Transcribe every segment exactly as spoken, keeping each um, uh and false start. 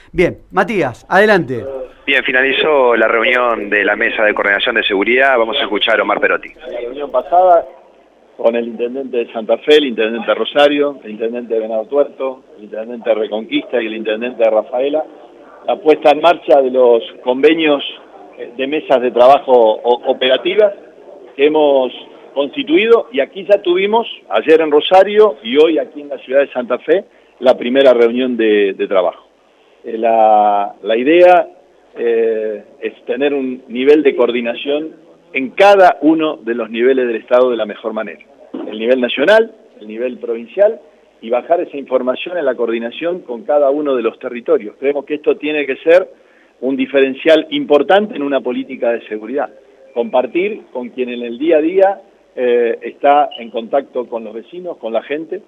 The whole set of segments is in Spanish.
Bien, Matías, adelante. Bien, finalizó la reunión de la Mesa de Coordinación de Seguridad. Vamos a escuchar a Omar Perotti. La reunión pasada con el intendente de Santa Fe, el intendente de Rosario, el intendente de Venado Tuerto, el intendente de Reconquista y el intendente de Rafaela, la puesta en marcha de los convenios de mesas de trabajo operativas que hemos constituido, y aquí ya tuvimos, ayer en Rosario y hoy aquí en la ciudad de Santa Fe, la primera reunión de, de trabajo. Eh, la, la idea eh, es tener un nivel de coordinación en cada uno de los niveles del Estado de la mejor manera. El nivel nacional, el nivel provincial, y bajar esa información en la coordinación con cada uno de los territorios. Creemos que esto tiene que ser un diferencial importante en una política de seguridad. Compartir con quien en el día a día eh, está en contacto con los vecinos, con la gente,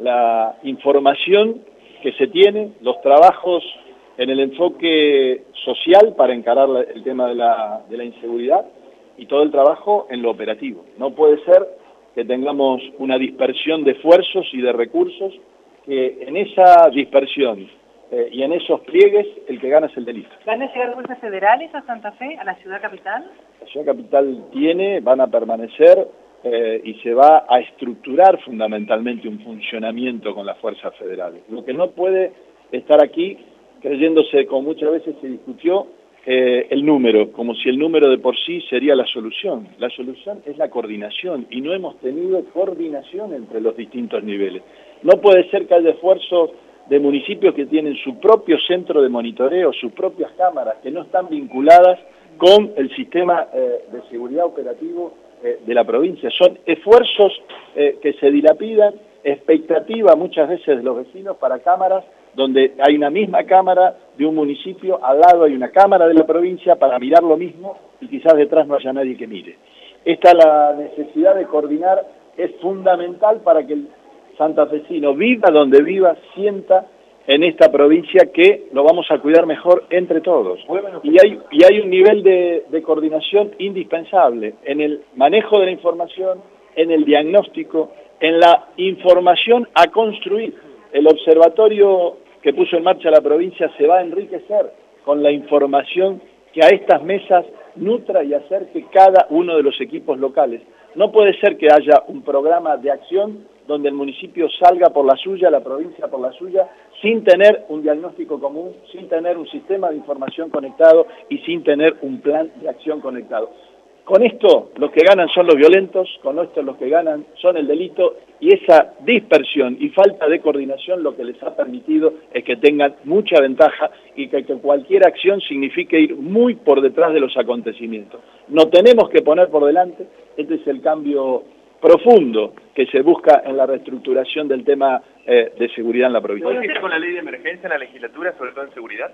la información que se tiene, los trabajos en el enfoque social para encarar la, el tema de la, de la inseguridad, y todo el trabajo en lo operativo. No puede ser que tengamos una dispersión de esfuerzos y de recursos, que en esa dispersión eh, y en esos pliegues el que gana es el delito. ¿Van a llegar fuerzas federales a Santa Fe, a la ciudad capital? La ciudad capital tiene, van a permanecer eh, y se va a estructurar fundamentalmente un funcionamiento con las fuerzas federales. Lo que no puede estar aquí creyéndose, como muchas veces se discutió, Eh, el número, como si el número de por sí sería la solución. La solución es la coordinación, y no hemos tenido coordinación entre los distintos niveles. No puede ser que haya esfuerzos de municipios que tienen su propio centro de monitoreo, sus propias cámaras, que no están vinculadas con el sistema eh, de seguridad operativo eh, de la provincia. Son esfuerzos eh, que se dilapidan, expectativa muchas veces de los vecinos para cámaras donde hay una misma cámara de un municipio, al lado hay una cámara de la provincia para mirar lo mismo, y quizás detrás no haya nadie que mire. Esta la necesidad de coordinar es fundamental para que el santafesino, viva donde viva, sienta en esta provincia que lo vamos a cuidar mejor entre todos. Y hay, y hay un nivel de, de coordinación indispensable en el manejo de la información, en el diagnóstico, en la información a construir. El observatorio que puso en marcha la provincia se va a enriquecer con la información que a estas mesas nutra y acerque cada uno de los equipos locales. No puede ser que haya un programa de acción donde el municipio salga por la suya, la provincia por la suya, sin tener un diagnóstico común, sin tener un sistema de información conectado y sin tener un plan de acción conectado. Con esto los que ganan son los violentos, con esto los que ganan son el delito, y esa dispersión y falta de coordinación lo que les ha permitido es que tengan mucha ventaja y que, que cualquier acción signifique ir muy por detrás de los acontecimientos. No tenemos que poner por delante. Este es el cambio profundo que se busca en la reestructuración del tema eh, de seguridad en la provincia. ¿Puede ser con la ley de emergencia en la legislatura, sobre todo en seguridad?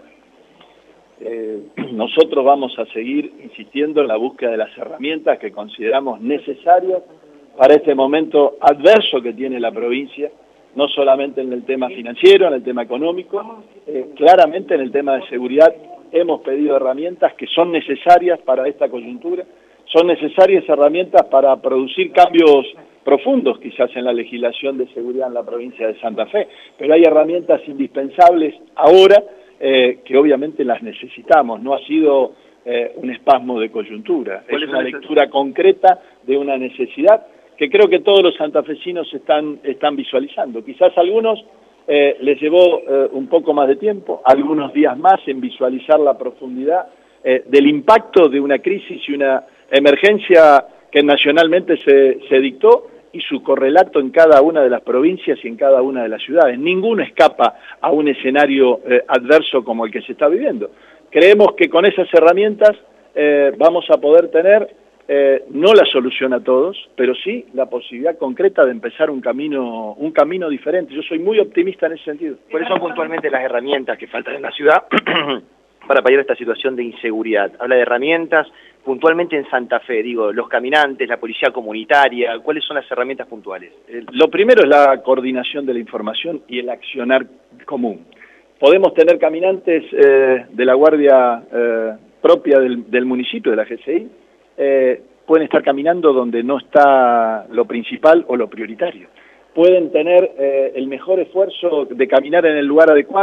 Eh, nosotros vamos a seguir insistiendo en la búsqueda de las herramientas que consideramos necesarias para este momento adverso que tiene la provincia, no solamente en el tema financiero, en el tema económico, eh, claramente en el tema de seguridad hemos pedido herramientas que son necesarias para esta coyuntura, son necesarias herramientas para producir cambios profundos quizás en la legislación de seguridad en la provincia de Santa Fe, pero hay herramientas indispensables ahora Eh, que obviamente las necesitamos. No ha sido eh, un espasmo de coyuntura, es una lectura concreta de una necesidad que creo que todos los santafesinos están, están visualizando. Quizás a algunos eh, les llevó eh, un poco más de tiempo, algunos días más en visualizar la profundidad eh, del impacto de una crisis y una emergencia que nacionalmente se, se dictó, y su correlato en cada una de las provincias y en cada una de las ciudades. Ninguno escapa a un escenario eh, adverso como el que se está viviendo. Creemos que con esas herramientas eh, vamos a poder tener, eh, no la solución a todos, pero sí la posibilidad concreta de empezar un camino, un camino diferente. Yo soy muy optimista en ese sentido. ¿Cuáles son puntualmente las herramientas que faltan en la ciudad para paliar esta situación de inseguridad? Habla de herramientas puntualmente en Santa Fe, digo, los caminantes, la policía comunitaria, ¿cuáles son las herramientas puntuales? Lo primero es la coordinación de la información y el accionar común. Podemos tener caminantes eh, de la guardia eh, propia del, del municipio, de la G C I, eh, pueden estar caminando donde no está lo principal o lo prioritario. Pueden tener eh, el mejor esfuerzo de caminar en el lugar adecuado,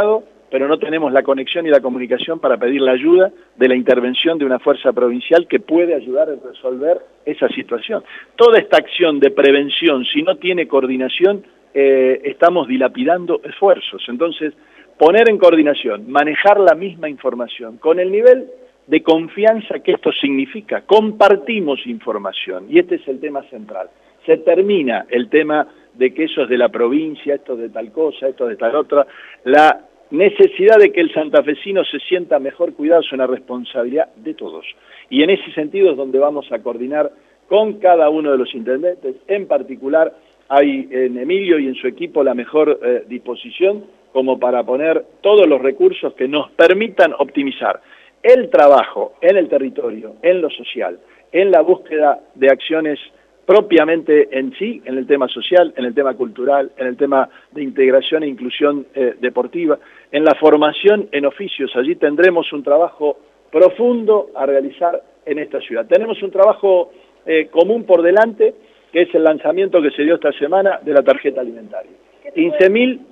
pero no tenemos la conexión y la comunicación para pedir la ayuda de la intervención de una fuerza provincial que puede ayudar a resolver esa situación. Toda esta acción de prevención, si no tiene coordinación, eh, estamos dilapidando esfuerzos. Entonces, poner en coordinación, manejar la misma información, con el nivel de confianza que esto significa. Compartimos información, y este es el tema central. Se termina el tema de que eso es de la provincia, esto es de tal cosa, esto es de tal otra. La necesidad de que el santafesino se sienta mejor cuidado es una responsabilidad de todos. Y en ese sentido es donde vamos a coordinar con cada uno de los intendentes. En particular, hay en Emilio y en su equipo la mejor eh, disposición como para poner todos los recursos que nos permitan optimizar el trabajo en el territorio, en lo social, en la búsqueda de acciones propiamente en sí, en el tema social, en el tema cultural, en el tema de integración e inclusión eh, deportiva, en la formación en oficios. Allí tendremos un trabajo profundo a realizar en esta ciudad. Tenemos un trabajo eh, común por delante, que es el lanzamiento que se dio esta semana de la tarjeta alimentaria. quince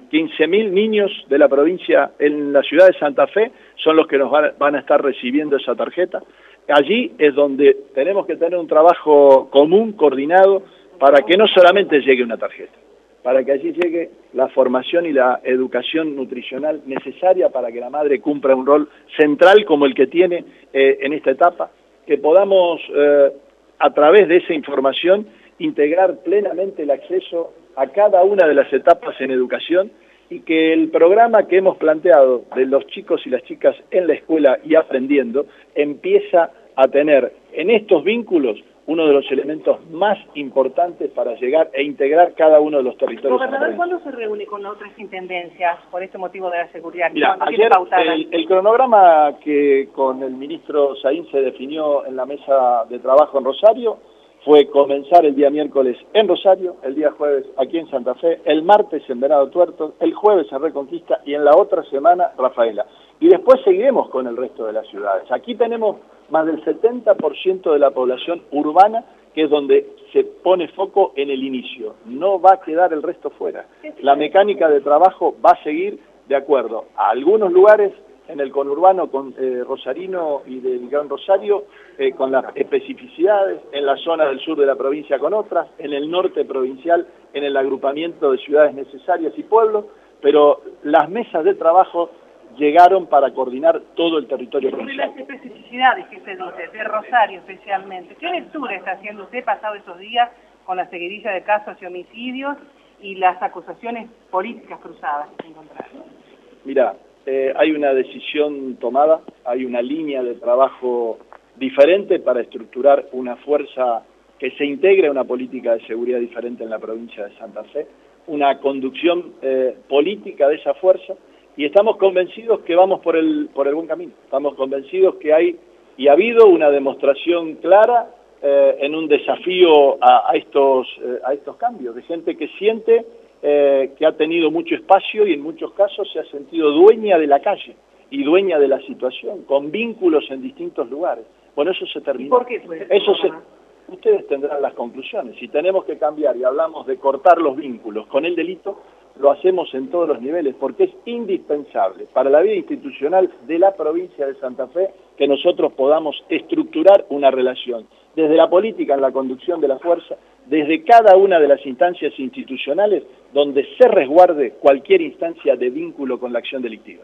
mil niños de la provincia en la ciudad de Santa Fe son los que nos van, van a estar recibiendo esa tarjeta. Allí es donde tenemos que tener un trabajo común, coordinado, para que no solamente llegue una tarjeta, para que allí llegue la formación y la educación nutricional necesaria para que la madre cumpla un rol central como el que tiene eh, en esta etapa, que podamos, eh, a través de esa información, integrar plenamente el acceso a cada una de las etapas en educación, y que el programa que hemos planteado de los chicos y las chicas en la escuela y aprendiendo empieza a tener en estos vínculos uno de los elementos más importantes para llegar e integrar cada uno de los territorios. Gobernador, ¿cuándo se reúne con otras intendencias por este motivo de la seguridad? Mira, ayer el, el cronograma que con el ministro Saín se definió en la mesa de trabajo en Rosario fue comenzar el día miércoles en Rosario, el día jueves aquí en Santa Fe, el martes en Venado Tuerto, el jueves en Reconquista y en la otra semana Rafaela. Y después seguiremos con el resto de las ciudades. Aquí tenemos más del setenta por ciento de la población urbana, que es donde se pone foco en el inicio. No va a quedar el resto fuera. La mecánica de trabajo va a seguir de acuerdo a algunos lugares en el conurbano con eh, Rosarino y del Gran Rosario, eh, con las especificidades, en la zona del sur de la provincia con otras, en el norte provincial, en el agrupamiento de ciudades necesarias y pueblos, pero las mesas de trabajo llegaron para coordinar todo el territorio provincial. Sobre las especificidades que se dice, de Rosario especialmente, ¿qué lectura está haciendo usted pasado estos días con la seguidilla de casos y homicidios y las acusaciones políticas cruzadas que se encontraron? Mirá, Eh, hay una decisión tomada, hay una línea de trabajo diferente para estructurar una fuerza que se integre a una política de seguridad diferente en la provincia de Santa Fe, una conducción eh, política de esa fuerza, y estamos convencidos que vamos por el, por el buen camino. Estamos convencidos que hay y ha habido una demostración clara eh, en un desafío a, a, estos, eh, a estos cambios, de gente que siente Eh, que ha tenido mucho espacio y en muchos casos se ha sentido dueña de la calle y dueña de la situación, con vínculos en distintos lugares. Bueno, eso se terminó. ¿Por qué fue? Eso se, ustedes tendrán las conclusiones. Si tenemos que cambiar y hablamos de cortar los vínculos con el delito, lo hacemos en todos los niveles, porque es indispensable para la vida institucional de la provincia de Santa Fe que nosotros podamos estructurar una relación, desde la política en la conducción de la fuerza, desde cada una de las instancias institucionales donde se resguarde cualquier instancia de vínculo con la acción delictiva.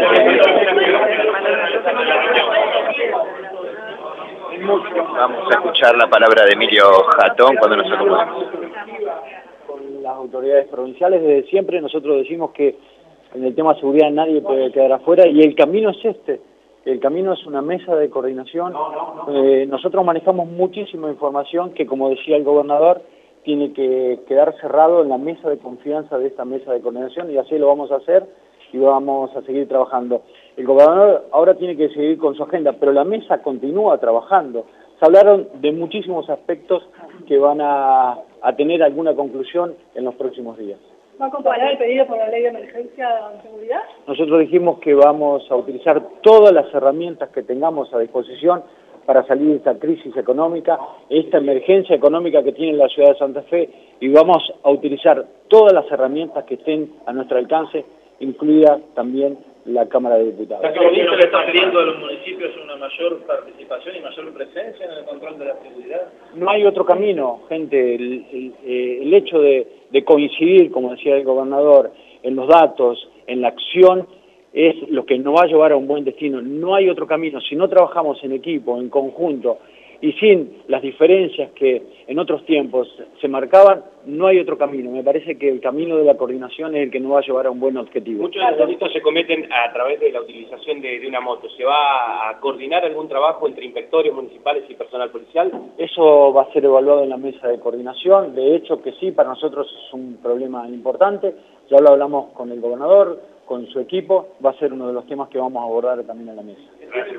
Vamos a escuchar la palabra de Emilio Jatón cuando nos acomodemos. Con las autoridades provinciales, desde siempre nosotros decimos que en el tema de seguridad nadie puede quedar afuera, y el camino es este. El camino es una mesa de coordinación. Eh, nosotros manejamos muchísima información que, como decía el gobernador, tiene que quedar cerrado en la mesa de confianza de esta mesa de coordinación, y así lo vamos a hacer y vamos a seguir trabajando. El gobernador ahora tiene que seguir con su agenda, pero la mesa continúa trabajando. Se hablaron de muchísimos aspectos que van a, a tener alguna conclusión en los próximos días. ¿Va a acompañar el pedido por la ley de emergencia de seguridad? Nosotros dijimos que vamos a utilizar todas las herramientas que tengamos a disposición para salir de esta crisis económica, esta emergencia económica que tiene la ciudad de Santa Fe, y vamos a utilizar todas las herramientas que estén a nuestro alcance incluida también la Cámara de Diputados. ¿La que lo que está pidiendo a los municipios es una mayor participación y mayor presencia en el control de la seguridad? No hay otro camino, gente. El, el, el hecho de, de coincidir, como decía el gobernador, en los datos, en la acción, es lo que nos va a llevar a un buen destino. No hay otro camino. Si no trabajamos en equipo, en conjunto, y sin las diferencias que en otros tiempos se marcaban, no hay otro camino. Me parece que el camino de la coordinación es el que nos va a llevar a un buen objetivo. Muchos de los delitos se cometen a través de la utilización de, de una moto. ¿Se va a coordinar algún trabajo entre inspectores municipales y personal policial? Eso va a ser evaluado en la mesa de coordinación. De hecho que sí, para nosotros es un problema importante. Ya lo hablamos con el gobernador, con su equipo. Va a ser uno de los temas que vamos a abordar también en la mesa.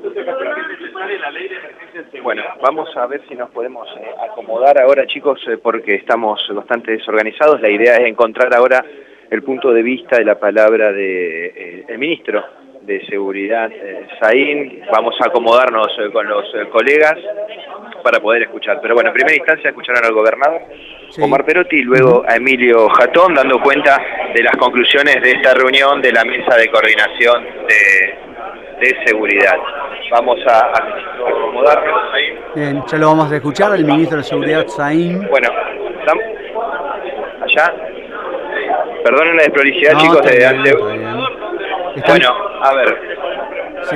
Bueno, vamos a ver si nos podemos eh, acomodar ahora, chicos, eh, porque estamos bastante desorganizados. La idea es encontrar ahora el punto de vista de la palabra de eh, el ministro de Seguridad, eh, Saín. Vamos a acomodarnos eh, con los eh, colegas para poder escuchar. Pero bueno, en primera instancia escucharon al gobernador, sí, Omar Perotti, y luego a Emilio Jatón, dando cuenta de las conclusiones de esta reunión de la mesa de coordinación de, de seguridad. Vamos a, a acomodarnos ahí. Bien, ya lo vamos a escuchar, el ministro de Seguridad, Saín. Bueno, ¿estamos allá? Perdonen la desprolijidad, no, chicos, de ante... Bueno, a ver. Sí.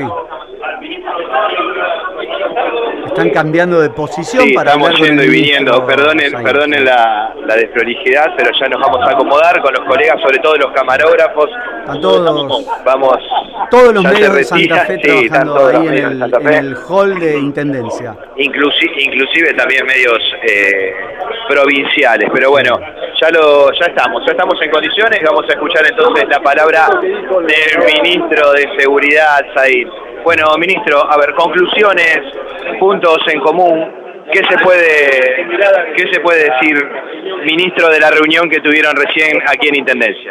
Están cambiando de posición, sí, para estamos yendo y viniendo. Perdonen, Saín, perdonen la, la desprolijidad, pero ya nos vamos a acomodar con los colegas, sobre todo los camarógrafos. Están todos, vamos, todos los medios de Santa Fe, sí, trabajando ahí en el, en el hall de Intendencia. Inclusive, inclusive también medios eh, provinciales, pero bueno, ya lo ya estamos, ya estamos en condiciones y vamos a escuchar entonces la palabra del ministro de Seguridad, Saín. Bueno, ministro, a ver, conclusiones, puntos en común, ¿qué se puede, qué se puede decir, ministro, de la reunión que tuvieron recién aquí en Intendencia?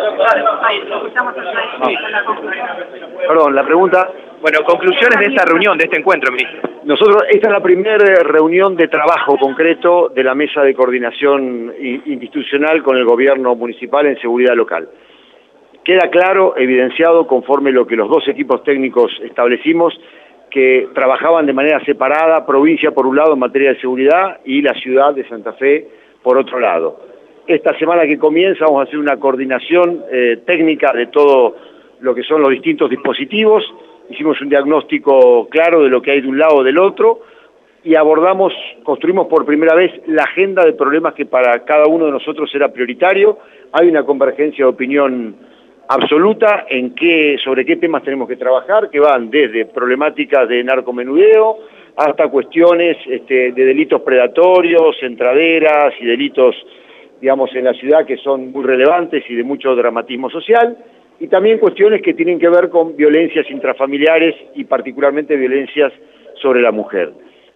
Perdón, la pregunta... Bueno, conclusiones de esta reunión, de este encuentro, ministro. Nosotros, esta es la primera reunión de trabajo concreto de la mesa de coordinación institucional con el gobierno municipal en seguridad local. Queda claro, evidenciado, conforme lo que los dos equipos técnicos establecimos, que trabajaban de manera separada, provincia por un lado en materia de seguridad y la ciudad de Santa Fe por otro lado. Esta semana que comienza vamos a hacer una coordinación eh, técnica de todo lo que son los distintos dispositivos. Hicimos un diagnóstico claro de lo que hay de un lado o del otro y abordamos, construimos por primera vez la agenda de problemas que para cada uno de nosotros era prioritario. Hay una convergencia de opinión absoluta en qué, sobre qué temas tenemos que trabajar, que van desde problemáticas de narcomenudeo hasta cuestiones este, de delitos predatorios, entraderas y delitos, digamos, en la ciudad que son muy relevantes y de mucho dramatismo social, y también cuestiones que tienen que ver con violencias intrafamiliares y particularmente violencias sobre la mujer.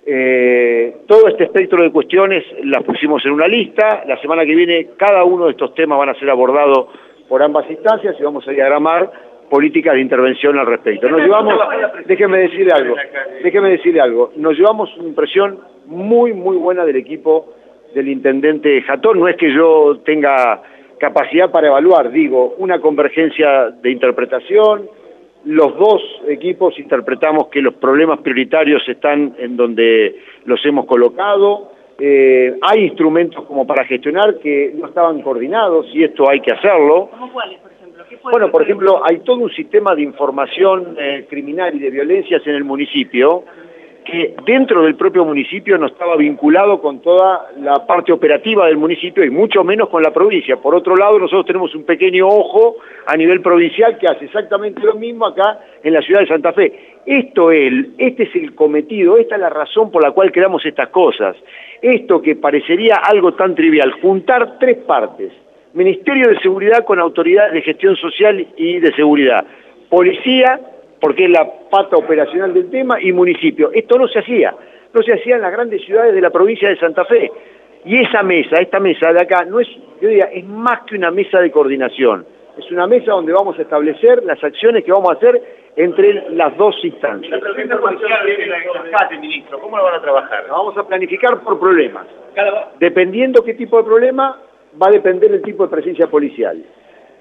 Eh, todo este espectro de cuestiones las pusimos en una lista. La semana que viene cada uno de estos temas van a ser abordados por ambas instancias y vamos a diagramar políticas de intervención al respecto. Nos llevamos, déjeme decirle algo, déjeme decirle algo, nos llevamos una impresión muy, muy buena del equipo del intendente Jatón. No es que yo tenga capacidad para evaluar, digo, una convergencia de interpretación. Los dos equipos interpretamos que los problemas prioritarios están en donde los hemos colocado. Eh, hay instrumentos como para gestionar que no estaban coordinados y esto hay que hacerlo. ¿Cómo cuáles, por ejemplo? ¿Qué puede bueno, por ejemplo, hay todo un sistema de información eh, criminal y de violencias en el municipio que dentro del propio municipio no estaba vinculado con toda la parte operativa del municipio y mucho menos con la provincia. Por otro lado, nosotros tenemos un pequeño ojo a nivel provincial que hace exactamente lo mismo acá en la ciudad de Santa Fe. Esto es, este es el cometido, esta es la razón por la cual creamos estas cosas. Esto que parecería algo tan trivial, juntar tres partes: Ministerio de Seguridad con autoridades de gestión social y de seguridad, policía, porque es la pata operacional del tema, y municipio. Esto no se hacía, no se hacía en las grandes ciudades de la provincia de Santa Fe. Y esa mesa, esta mesa de acá, no es, yo diría, es más que una mesa de coordinación. Es una mesa donde vamos a establecer las acciones que vamos a hacer entre las dos instancias. La pregunta policial viene en el rescate, ministro. ¿Cómo lo van a trabajar? Lo vamos a planificar por problemas. Dependiendo qué tipo de problema, va a depender el tipo de presencia policial.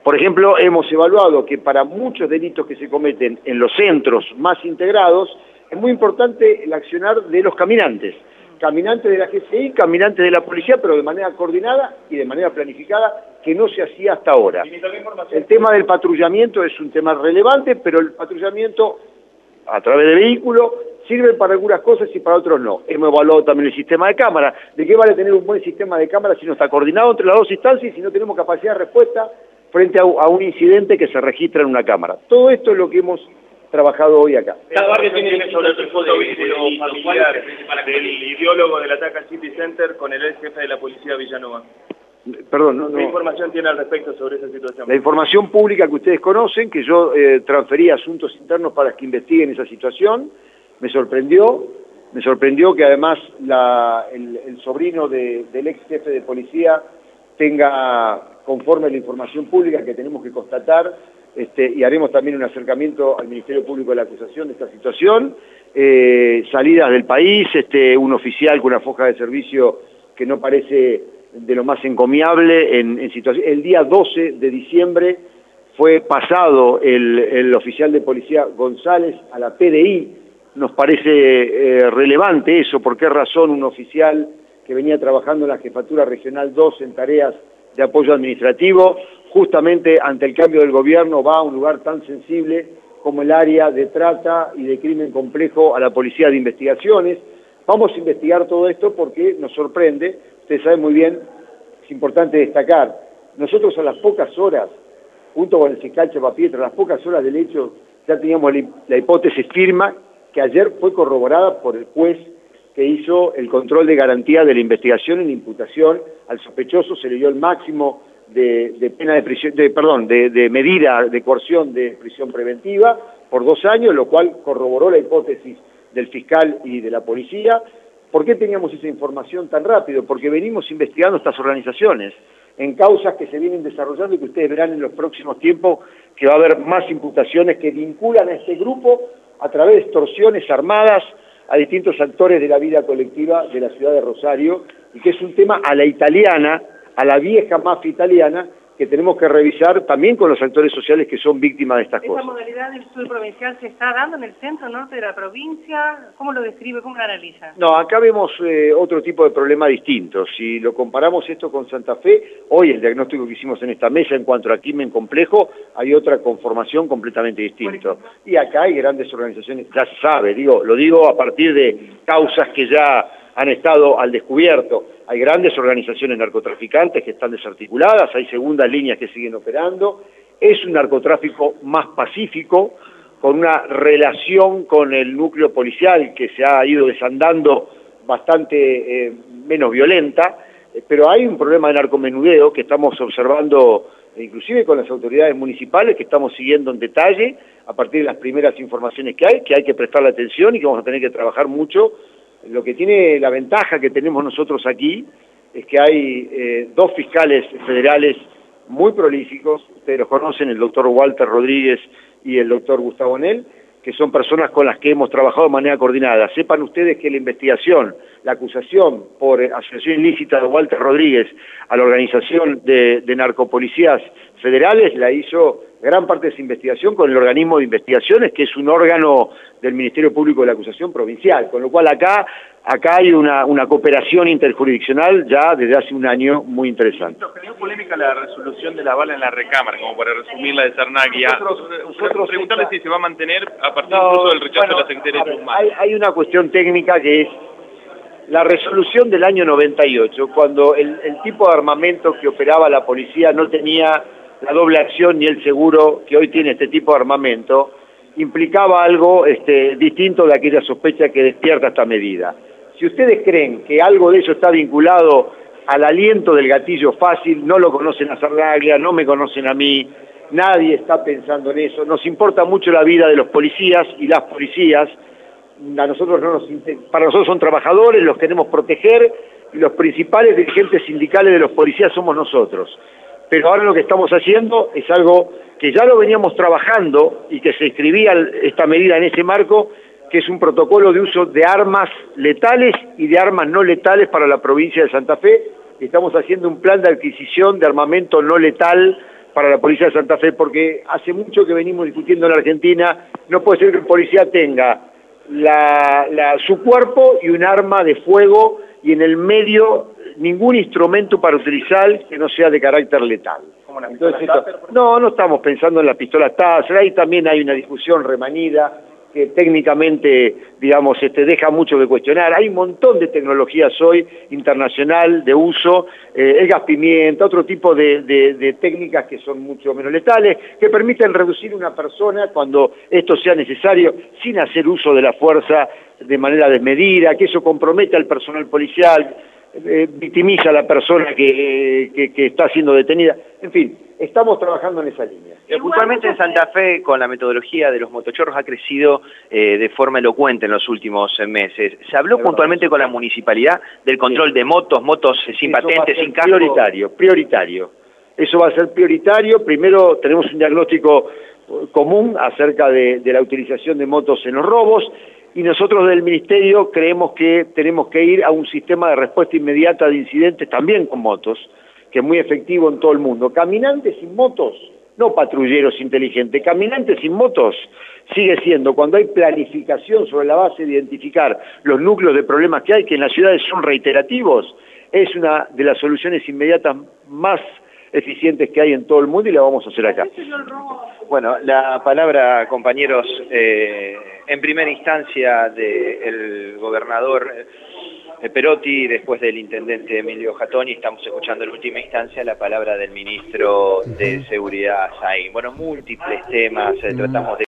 Por ejemplo, hemos evaluado que para muchos delitos que se cometen en los centros más integrados, es muy importante el accionar de los caminantes. Caminantes de la G C I, caminantes de la policía, pero de manera coordinada y de manera planificada, que no se hacía hasta ahora. El tema del patrullamiento es un tema relevante, pero el patrullamiento a través de vehículos sirve para algunas cosas y para otros no. Hemos evaluado también el sistema de cámara. ¿De qué vale tener un buen sistema de cámara si no está coordinado entre las dos instancias y si no tenemos capacidad de respuesta frente a un incidente que se registra en una cámara? Todo esto es lo que hemos trabajado hoy acá. Cada barrio tiene sobre el tipo de vínculo familiar del ideólogo del ataque al City Center con el ex jefe de la policía Villanova. Perdón, no, no. ¿Qué información tiene al respecto sobre esa situación? La información pública que ustedes conocen, que yo eh, transferí a Asuntos Internos para que investiguen esa situación, me sorprendió, me sorprendió que además la, el, el sobrino de, del ex jefe de policía tenga, conforme a la información pública que tenemos que constatar, Este, y haremos también un acercamiento al Ministerio Público de la acusación de esta situación, eh, salidas del país, este, un oficial con una foja de servicio que no parece de lo más encomiable en, en situación. El día doce de diciembre fue pasado el, el oficial de policía González a la P D I, nos parece eh, relevante eso, por qué razón un oficial que venía trabajando en la Jefatura Regional dos en tareas de apoyo administrativo, justamente ante el cambio del gobierno va a un lugar tan sensible como el área de trata y de crimen complejo a la Policía de Investigaciones. Vamos a investigar todo esto porque nos sorprende, ustedes saben muy bien, es importante destacar, nosotros a las pocas horas, junto con el fiscal Chapapietra, a las pocas horas del hecho, ya teníamos la hipótesis firme que ayer fue corroborada por el juez que hizo el control de garantía de la investigación y la imputación al sospechoso, se le dio el máximo de, de pena de prisión, de, perdón, de, de medida de coerción de prisión preventiva por dos años, lo cual corroboró la hipótesis del fiscal y de la policía. ¿Por qué teníamos esa información tan rápido? Porque venimos investigando estas organizaciones en causas que se vienen desarrollando y que ustedes verán en los próximos tiempos que va a haber más imputaciones que vinculan a este grupo a través de extorsiones armadas a distintos actores de la vida colectiva de la ciudad de Rosario, y que es un tema a la italiana, a la vieja mafia italiana, que tenemos que revisar también con los actores sociales que son víctimas de estas ¿Esa cosas. ¿Esa modalidad del sur provincial se está dando en el centro norte de la provincia? ¿Cómo lo describe? ¿Cómo lo analiza? No, acá vemos eh, otro tipo de problema distinto. Si lo comparamos esto con Santa Fe, hoy el diagnóstico que hicimos en esta mesa en cuanto a crimen complejo, hay otra conformación completamente distinta. Y acá hay grandes organizaciones, ya se sabe, digo, lo digo a partir de causas que ya han estado al descubierto. Hay grandes organizaciones narcotraficantes que están desarticuladas, hay segundas líneas que siguen operando. Es un narcotráfico más pacífico, con una relación con el núcleo policial que se ha ido desandando bastante eh, menos violenta, pero hay un problema de narcomenudeo que estamos observando inclusive con las autoridades municipales, que estamos siguiendo en detalle a partir de las primeras informaciones que hay, que hay que prestarle atención y que vamos a tener que trabajar mucho. Lo que tiene la ventaja que tenemos nosotros aquí es que hay eh, dos fiscales federales muy prolíficos, ustedes los conocen, el doctor Walter Rodríguez y el doctor Gustavo Nel, que son personas con las que hemos trabajado de manera coordinada. Sepan ustedes que la investigación, la acusación por asociación ilícita de Walter Rodríguez a la organización de, de narcopolicías federales la hizo gran parte de esa investigación con el organismo de investigaciones, que es un órgano del Ministerio Público de la Acusación Provincial, con lo cual acá acá hay una, una cooperación interjurisdiccional ya desde hace un año muy interesante. Generó polémica la resolución de la bala en la recámara, como para resumir la de Sarnaglia. Nosotros, nosotros Preguntarle esta... si se va a mantener a partir no, incluso del rechazo bueno, de la Secretaría de Guzmán. Hay, hay una cuestión técnica que es la resolución del año noventa y ocho, cuando el, el tipo de armamento que operaba la policía no tenía la doble acción ni el seguro que hoy tiene este tipo de armamento, implicaba algo este, distinto de aquella sospecha que despierta esta medida. Si ustedes creen que algo de eso está vinculado al aliento del gatillo fácil, no lo conocen a Sarnaglia, no me conocen a mí, nadie está pensando en eso. Nos importa mucho la vida de los policías y las policías. A nosotros no nos, para nosotros son trabajadores, los queremos proteger, y los principales dirigentes sindicales de los policías somos nosotros. Pero ahora lo que estamos haciendo es algo que ya lo veníamos trabajando y que se inscribía esta medida en ese marco, que es un protocolo de uso de armas letales y de armas no letales para la provincia de Santa Fe. Estamos haciendo un plan de adquisición de armamento no letal para la policía de Santa Fe, porque hace mucho que venimos discutiendo en la Argentina, no puede ser que el policía tenga la, la, su cuerpo y un arma de fuego y en el medio ningún instrumento para utilizar que no sea de carácter letal. Entonces, esto, no, no estamos pensando en las pistolas Taser, ahí también hay una discusión remanida que técnicamente, digamos, este, deja mucho que cuestionar. Hay un montón de tecnologías hoy internacional de uso, eh, el gas pimienta, otro tipo de, de, de técnicas que son mucho menos letales, que permiten reducir una persona cuando esto sea necesario, sin hacer uso de la fuerza de manera desmedida, que eso compromete al personal policial, eh, victimiza a la persona que, que, que está siendo detenida. En fin, estamos trabajando en esa línea. Eh, puntualmente en Santa Fe, con la metodología de los motochorros, ha crecido eh, de forma elocuente en los últimos eh, meses. ¿Se habló puntualmente con la municipalidad del control sí. de motos, motos eh, sin patentes, sin casco? Prioritario, prioritario. Eso va a ser prioritario. Primero tenemos un diagnóstico común acerca de, de la utilización de motos en los robos, y nosotros del Ministerio creemos que tenemos que ir a un sistema de respuesta inmediata de incidentes también con motos, que es muy efectivo en todo el mundo. Caminantes sin motos, no patrulleros inteligentes, caminantes sin motos sigue siendo, cuando hay planificación sobre la base de identificar los núcleos de problemas que hay, que en las ciudades son reiterativos, es una de las soluciones inmediatas más eficientes que hay en todo el mundo y la vamos a hacer acá. Bueno, la palabra, compañeros, eh, en primera instancia del gobernador eh, Perotti, después del intendente Emilio Jatoni, estamos escuchando en última instancia la palabra del ministro de Seguridad, Saín. Bueno, múltiples temas, eh, tratamos de